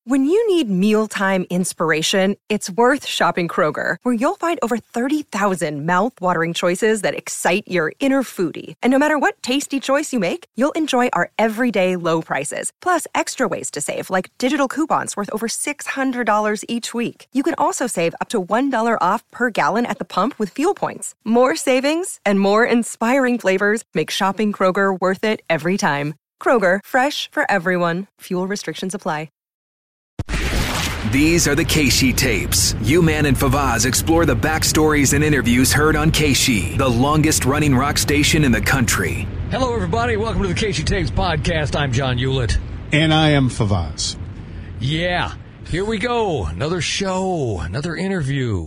When you need mealtime inspiration, it's worth shopping Kroger, where you'll find over 30,000 mouth-watering choices that excite your inner foodie. And no matter what tasty choice you make, you'll enjoy our everyday low prices, plus extra ways to save, like digital coupons worth over $600 each week. You can also save up to $1 off per gallon at the pump with fuel points. More savings and more inspiring flavors make shopping Kroger worth it every time. Kroger, fresh for everyone. Fuel restrictions apply. These are the Keishi tapes. U-Man and Fawaz explore the backstories and interviews heard on Keishi, the longest-running rock station in the country. Hello, everybody. Welcome to the Keishi Tapes podcast. I'm John Hewlett. And I am Fawaz. Yeah, here we go. Another show, another interview.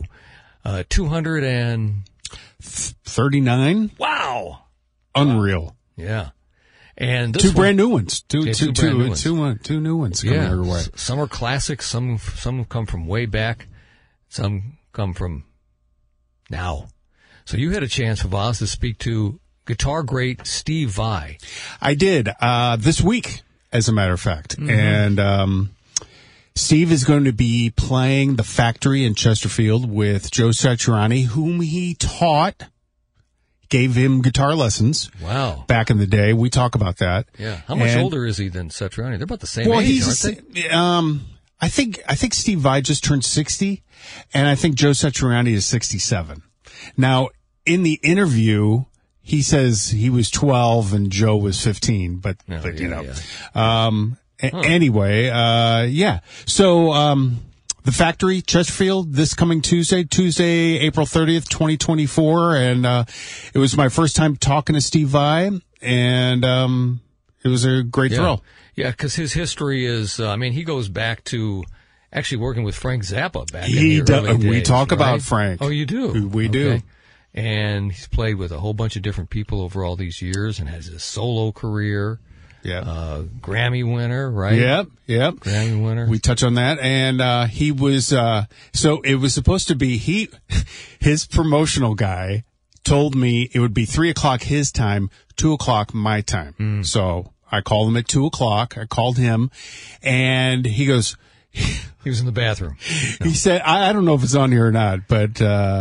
239? Wow. Unreal. Yeah. And this two brand new ones. Two new ones coming our way. Some are classics. Some come from way back. Some come from now. So you had a chance, Fawaz, to speak to guitar great Steve Vai. I did this week, as a matter of fact. Mm-hmm. And Steve is going to be playing the Factory in Chesterfield with Joe Satriani, whom he taught. Gave him guitar lessons. Wow. Back in the day. We talk about that. Yeah. How much older is he than Satriani? They're about the same age, aren't they? I think Steve Vai just turned 60, and I think Joe Satriani is 67. Now, in the interview, he says he was 12 and Joe was 15, but you know. Yeah. Anyway, yeah. So, the Factory, Chesterfield, this coming Tuesday, April 30th, 2024. And it was my first time talking to Steve Vai, and it was a great thrill. Yeah, because his history is, he goes back to actually working with Frank Zappa back in the early days. We talk about Frank. Oh, you do? We do. And he's played with a whole bunch of different people over all these years and has a solo career. Yeah. Grammy winner, right? Yep. Grammy winner. We touch on that. And, he was, so it was supposed to be, his promotional guy told me it would be 3:00 his time, 2:00 my time. So I called him at 2:00. I called him and he goes, he was in the bathroom. No. He said, I don't know if it's on here or not, but,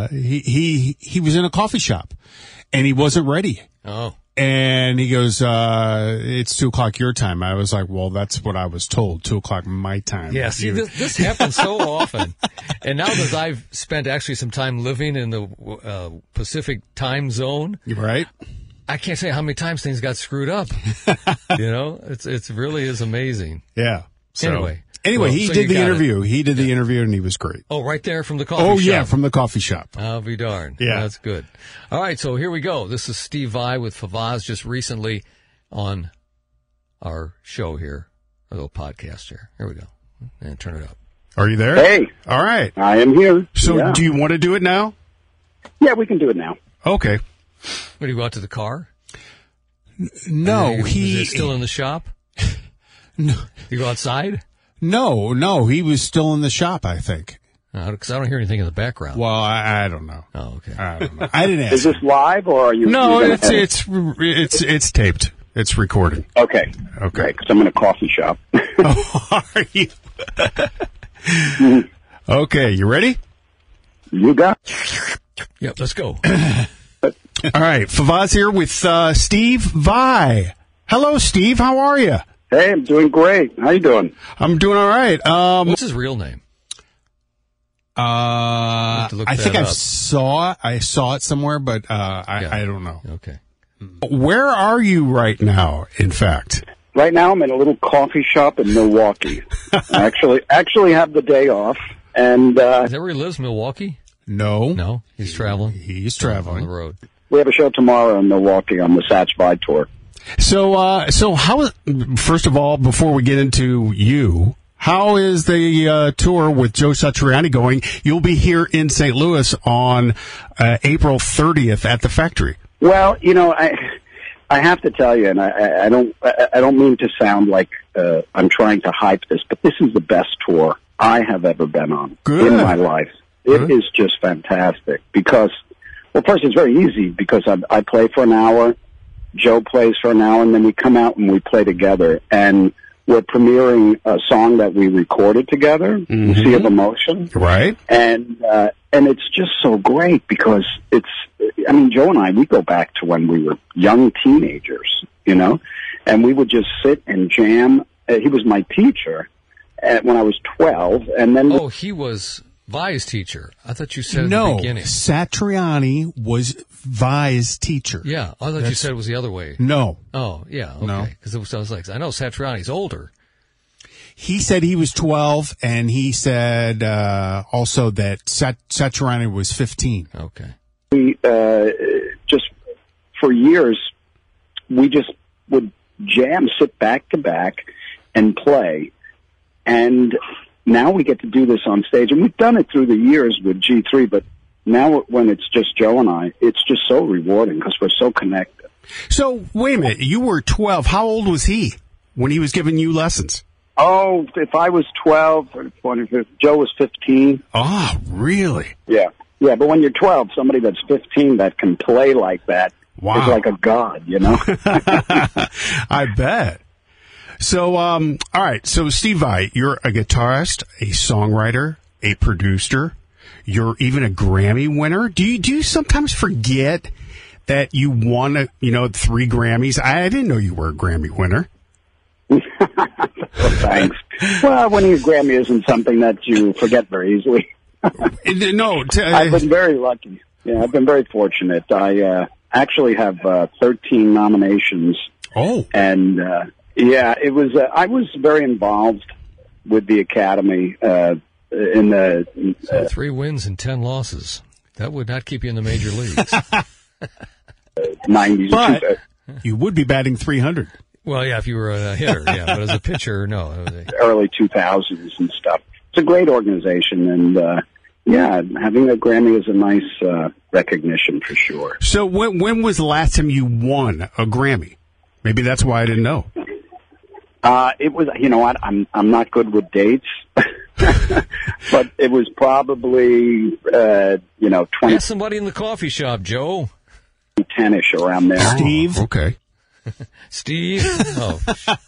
he was in a coffee shop and he wasn't ready. Oh. And he goes, it's 2:00 your time. I was like, well, that's what I was told, 2:00 my time. Yeah, see, this happens so often. And now that I've spent actually some time living in the Pacific time zone. Right. I can't say how many times things got screwed up. You know, it's really is amazing. Yeah. So, Anyway, he did the interview. He did the interview, and he was great. Oh, right there from the coffee shop. Oh, yeah, from the coffee shop. I'll be darned. Yeah. That's good. All right, so here we go. This is Steve Vai with Fawaz just recently on our show here, a little podcast here. Here we go. And turn it up. Are you there? Hey. All right. I am here. So do you want to do it now? Yeah, we can do it now. Okay. What, do you go out to the car? No, is he still in the shop? No. You go outside? No, he was still in the shop, I think. Because I don't hear anything in the background. Well, I don't know. Oh, okay. I don't know. I didn't ask. Is this live or are you? No, it's taped. It's recording. Okay. Because I'm in a coffee shop. Oh, are you? Okay, you ready? You got. Yep, let's go. All right, Fawaz here with Steve Vai. Hello, Steve. How are you? Hey, I'm doing great. How you doing? I'm doing all right. What's his real name? I think I saw it somewhere, but I don't know. Okay. Where are you right now, in fact? Right now, I'm in a little coffee shop in Milwaukee. I actually have the day off. And is that where he lives, Milwaukee? No, he's traveling. He's traveling on the road. We have a show tomorrow in Milwaukee on the Satch Vai tour. So how? First of all, before we get into you, how is the tour with Joe Satriani going? You'll be here in St. Louis on April 30th at the Factory. Well, I have to tell you, and I don't mean to sound like I'm trying to hype this, but this is the best tour I have ever been on in my life. It is just fantastic because, well, first it's very easy because I play for an hour, Joe plays for an hour, and then we come out and we play together. And we're premiering a song that we recorded together, Sea of Emotion. Right. And it's just so great because Joe and I, we go back to when we were young teenagers, and we would just sit and jam. He was my teacher when I was 12, and then... Oh, he was Vai's teacher. I thought you said at the beginning. No, Satriani was Vai's teacher. Yeah, I thought you said it was the other way. No. Oh, yeah, okay. No. Because I was like, I know Satriani's older. He said he was 12, and he said also that Satriani was 15. Okay. We just, for years, we just would jam, sit back to back, and play. And now we get to do this on stage. And we've done it through the years with G3, but now when it's just Joe and I, it's just so rewarding because we're so connected. So, wait a minute. You were 12. How old was he when he was giving you lessons? Oh, if I was 12, Joe was 15. Oh, really? Yeah. Yeah, but when you're 12, somebody that's 15 that can play like that is like a god, I bet. So, all right. So, Steve Vai, you're a guitarist, a songwriter, a producer. You're even a Grammy winner. Do you sometimes forget that you won, 3 Grammys? I didn't know you were a Grammy winner. Well, thanks. Well, winning a Grammy isn't something that you forget very easily. No. I've been very lucky. Yeah, I've been very fortunate. I actually have 13 nominations. Oh. And, it was, I was very involved with the Academy, in the... 3 wins and 10 losses. That would not keep you in the major leagues. 90s. But you would be batting 300. Well, yeah, if you were a hitter, yeah. But as a pitcher, no. Early 2000s and stuff. It's a great organization, and, having a Grammy is a nice recognition for sure. So when was the last time you won a Grammy? Maybe that's why I didn't know. It was, I'm not good with dates, but it was probably, 20. Ask somebody in the coffee shop, Joe. 10-ish around there. Steve? Okay. Steve? Oh.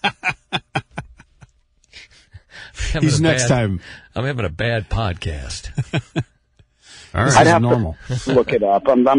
He's next time. I'm having a bad podcast. All right, I'd have normal. To look it up. I'm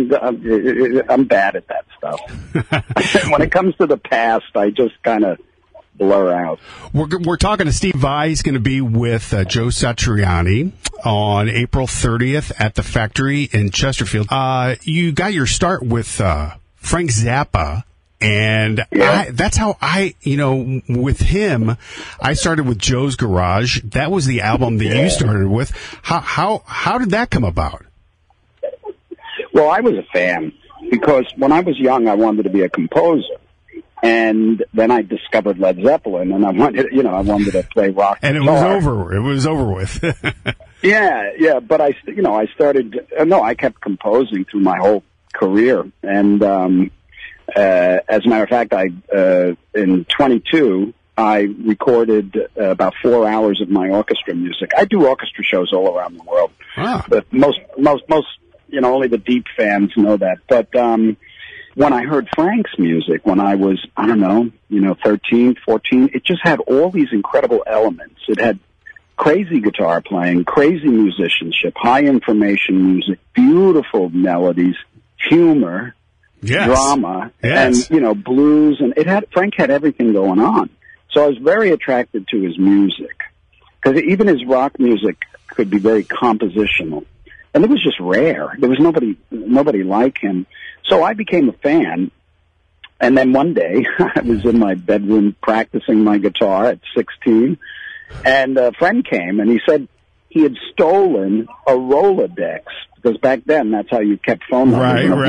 bad at that stuff. When it comes to the past, I just kind of blur out. We're talking to Steve Vai. He's going to be with Joe Satriani on April 30th at the Factory in Chesterfield. You got your start with Frank Zappa. And that's how with him, I started with Joe's Garage. That was the album that you started with. How did that come about? Well, I was a fan because when I was young, I wanted to be a composer. And then I discovered Led Zeppelin, and I wanted to play rock. And guitar. It was over with. Yeah. But I kept composing through my whole career. And, as a matter of fact, in 22, I recorded about 4 hours of my orchestra music. I do orchestra shows all around the world. But most, only the deep fans know that. But, when I heard Frank's music, when I was, 13, 14, it just had all these incredible elements. It had crazy guitar playing, crazy musicianship, high information music, beautiful melodies, humor, drama, and, blues. And Frank had everything going on. So I was very attracted to his music. Because even his rock music could be very compositional. And it was just rare. There was nobody like him. So I became a fan, and then one day I was in my bedroom practicing my guitar at 16, and a friend came, and he said he had stolen a Rolodex, because back then that's how you kept phone numbers in a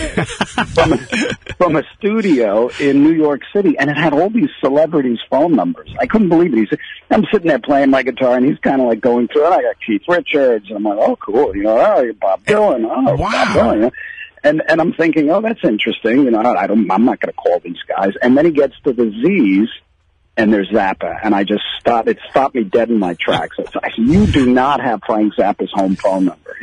Rolodex, from a studio in New York City, and it had all these celebrities' phone numbers. I couldn't believe it. He said, I'm sitting there playing my guitar, and he's kind of like going through it. I got Keith Richards, and I'm like, oh, cool, Bob Dylan, wow. Bob Dylan, And I'm thinking, oh, that's interesting. I'm not going to call these guys. And then he gets to the Z's, and there's Zappa, and it stopped me dead in my tracks. I said, you do not have Frank Zappa's home phone number.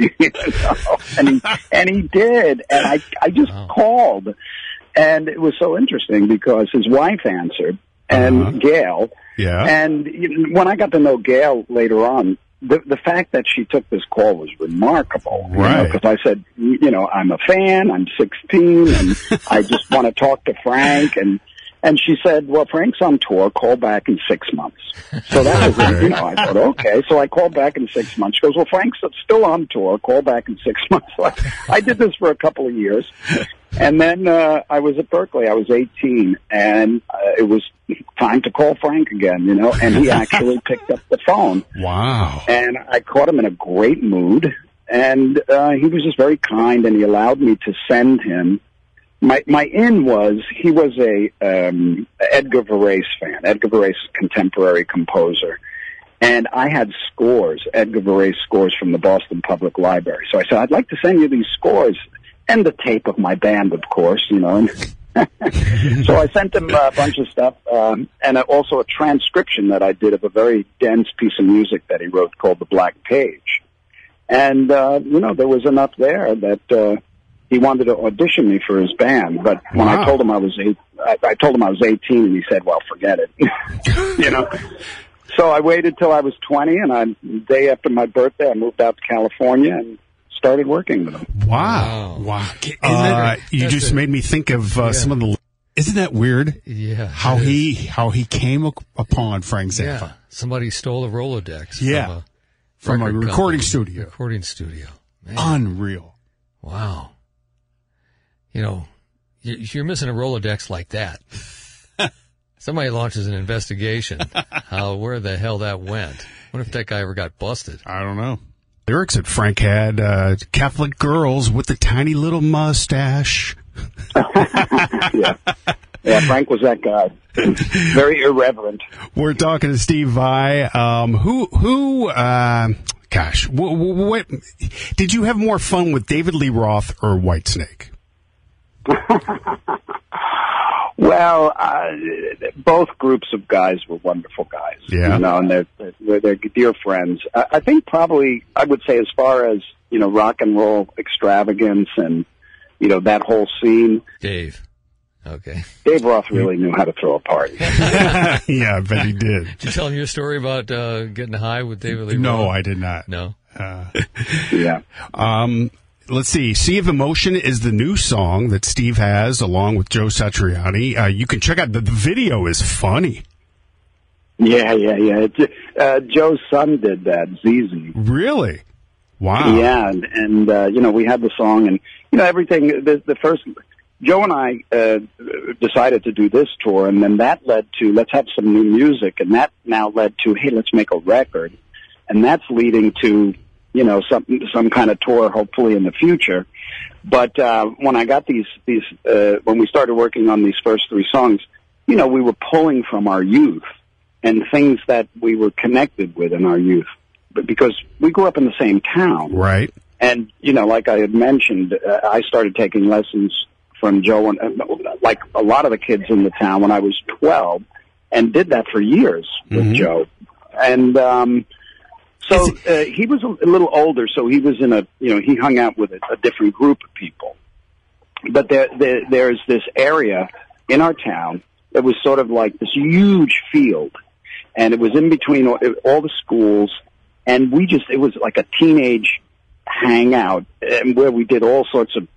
And he did, and I just called, and it was so interesting because his wife answered, and Gail. Yeah. And when I got to know Gail later on, the fact that she took this call was remarkable. Right. Because I said, I'm a fan, I'm 16, and I just want to talk to Frank. And she said, well, Frank's on tour, call back in 6 months. So that was, I thought, okay. So I called back in 6 months. She goes, well, Frank's still on tour, call back in 6 months. So I did this for a couple of years. And then I was at Berkeley. I was 18, and it was time to call Frank again, and he actually picked up the phone. Wow. And I caught him in a great mood, and he was just very kind, and he allowed me to send him. My in was, he was a Edgar Varese fan, Edgar Varese, contemporary composer. And I had scores, Edgar Varese scores from the Boston Public Library. So I said, I'd like to send you these scores. And the tape of my band, of course, And so I sent him a bunch of stuff, and also a transcription that I did of a very dense piece of music that he wrote called The Black Page. And, there was enough there that he wanted to audition me for his band. But when I told him I was 18, and he said, well, forget it. So I waited till I was 20, and the day after my birthday, I moved out to California and started working with him. Wow. You just made me think of some of the... Isn't that weird? Yeah. How he came upon Frank Zappa. Yeah. Somebody stole a Rolodex from a recording studio. Recording studio. Man. Unreal. Wow. You're missing a Rolodex like that. Somebody launches an investigation. Where the hell that went? I wonder if that guy ever got busted. I don't know. Lyrics that Frank had, Catholic girls with the tiny little mustache. Yeah, Frank was that guy. Very irreverent. We're talking to Steve Vai. What did you have more fun with, David Lee Roth or Whitesnake? Well, both groups of guys were wonderful guys. Yeah. And they're dear friends. I think probably, I would say, as far as, rock and roll extravagance and, that whole scene. Dave. Okay. Dave Roth really knew how to throw a party. Yeah, I bet he did. Did you tell him your story about getting high with David Lee Roth? No, I did not. No? Yeah. Let's see. Sea of Emotion is the new song that Steve has along with Joe Satriani. You can check out the video is funny. Yeah. Joe's son did that, ZZ. Really? Wow. Yeah, and we had the song and, everything. The first, Joe and I decided to do this tour, and then that led to, let's have some new music, and that now led to, hey, let's make a record. And that's leading to, some kind of tour, hopefully in the future. But when I got these, when we started working on these first three songs, we were pulling from our youth and things that we were connected with in our youth, but because we grew up in the same town, right? And like I had mentioned, I started taking lessons from Joe, and like a lot of the kids in the town when I was 12, and did that for years with Joe, and. So he was a little older, so he was in he hung out with a different group of people. But there's this area in our town that was sort of like this huge field, and it was in between all the schools, and it was like a teenage hangout, and where we did all sorts of,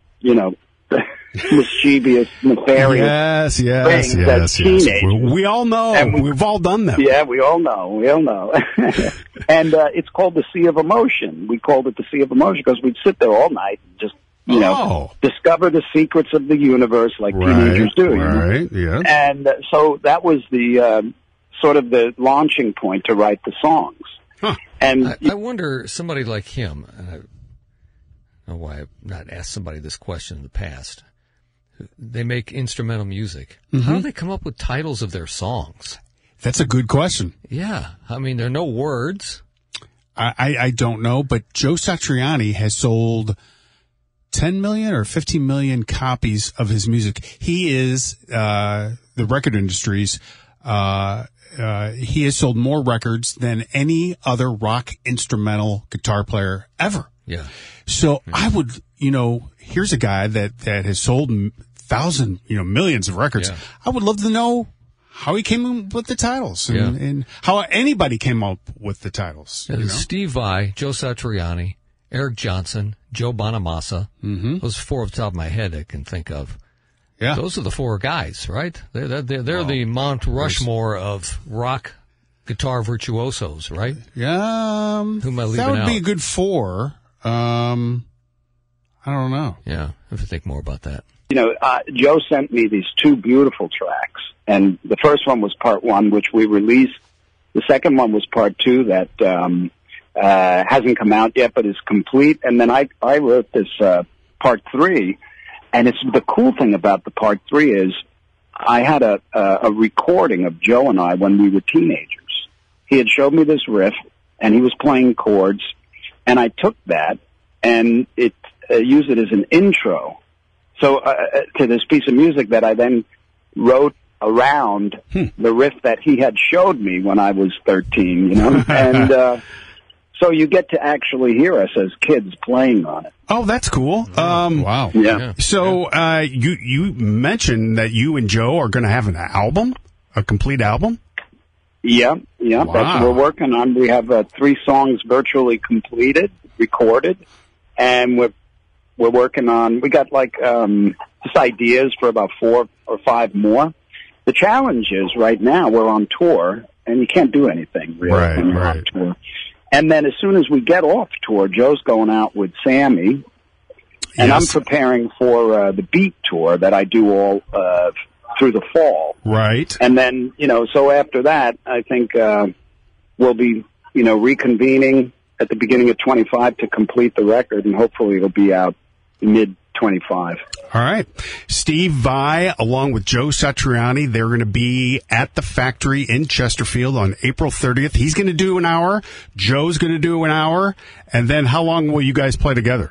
mischievous, nefarious things. We all know. We've all done them. Yeah, we all know. And it's called the Sea of Emotion. We called it the Sea of Emotion because we'd sit there all night and just, discover the secrets of the universe like teenagers do. Right, yeah. And so that was the sort of the launching point to write the songs. Huh. And I wonder, somebody like him, and I don't know why I've not asked somebody this question in the past. They make instrumental music. How do they come up with titles of their songs? That's a good question. Yeah. I mean, there are no words. I don't know, but Joe Satriani has sold 10 million or 15 million copies of his music. He is, the record industry's, he has sold more records than any other rock instrumental guitar player ever. Yeah. So I would, here's a guy that has sold millions of records. Yeah. I would love to know how he came up with the titles and how anybody came up with the titles. Yeah, Steve Vai, Joe Satriani, Eric Johnson, Joe Bonamassa. Mm-hmm. Those 4 off the top of my head I can think of. Yeah. Those are the 4 guys, right? They're the Mount Rushmore of rock guitar virtuosos, right? Yeah. Who am I leaving that would out? be a good 4. I don't know. Yeah, I have to think more about that. Joe sent me these 2 beautiful tracks, and the first one was part 1, which we released. The second one was part 2 that hasn't come out yet, but is complete. And then I wrote this part 3, and it's the cool thing about the part 3 is I had a recording of Joe and I when we were teenagers. He had showed me this riff, and he was playing chords, and I took that and used it as an intro. So to this piece of music that I then wrote around the riff that he had showed me when I was 13, and so you get to actually hear us as kids playing on it. Oh, that's cool. Wow. Yeah. So you mentioned that you and Joe are going to have an album, a complete album? Yeah. Wow. That's what we're working on. We have 3 songs virtually completed, recorded, and we're working on, we got just ideas for about 4 or 5 more. The challenge is right now we're on tour, and you can't do anything really when you're on tour. And then as soon as we get off tour, Joe's going out with Sammy, and I'm preparing for the Beat tour that I do all through the fall. Right. And then, so after that, I think we'll be, reconvening at the beginning of 25 to complete the record, and hopefully it'll be out mid-25. All right. Steve Vai, along with Joe Satriani, they're going to be at the Factory in Chesterfield on April 30th. He's going to do an hour. Joe's going to do an hour. And then how long will you guys play together?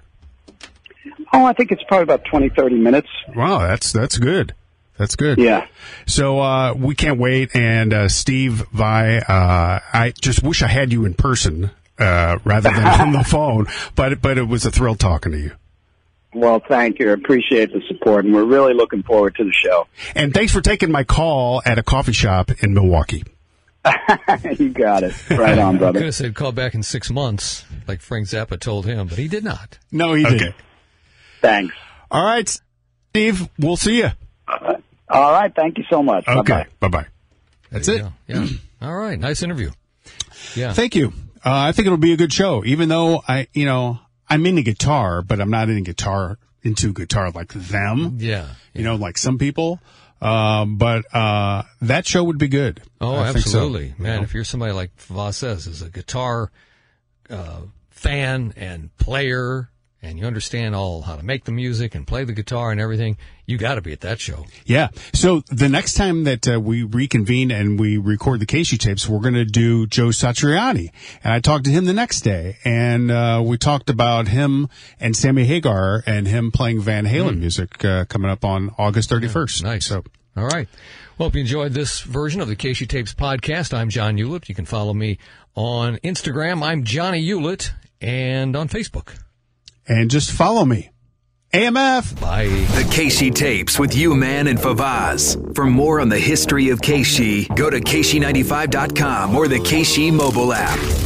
Oh, I think it's probably about 20, 30 minutes. Wow, that's good. That's good. Yeah. So we can't wait. And Steve Vai, I just wish I had you in person rather than on the phone. But it was a thrill talking to you. Well, thank you. I appreciate the support, and we're really looking forward to the show. And thanks for taking my call at a coffee shop in Milwaukee. You got it. Right on, brother. I could have said call back in 6 months, like Frank Zappa told him, but he did not. No, he didn't. Thanks. All right, Steve, we'll see you. All right, thank you so much. Okay, bye-bye. That's it. Yeah. All right, nice interview. Yeah. Thank you. I think it'll be a good show, even though I'm into guitar, but I'm not into guitar like them. Yeah. Like some people. But that show would be good. Oh, I absolutely. think so. Man, if you're somebody like Vaz is a guitar fan and player, and you understand all how to make the music and play the guitar and everything, you got to be at that show. Yeah. So the next time that we reconvene and we record the Casey tapes, we're going to do Joe Satriani. And I talked to him the next day, and we talked about him and Sammy Hagar and him playing Van Halen music coming up on August 31st. Yeah, nice. So, all right. Well, hope you enjoyed this version of the Casey Tapes podcast. I'm John Hewlett. You can follow me on Instagram. I'm Johnny Hewlett, and on Facebook. And just follow me. AMF. Bye. The Casey Tapes with U-Man and Favaz. For more on the history of Casey, go to KC95.com or the Casey mobile app.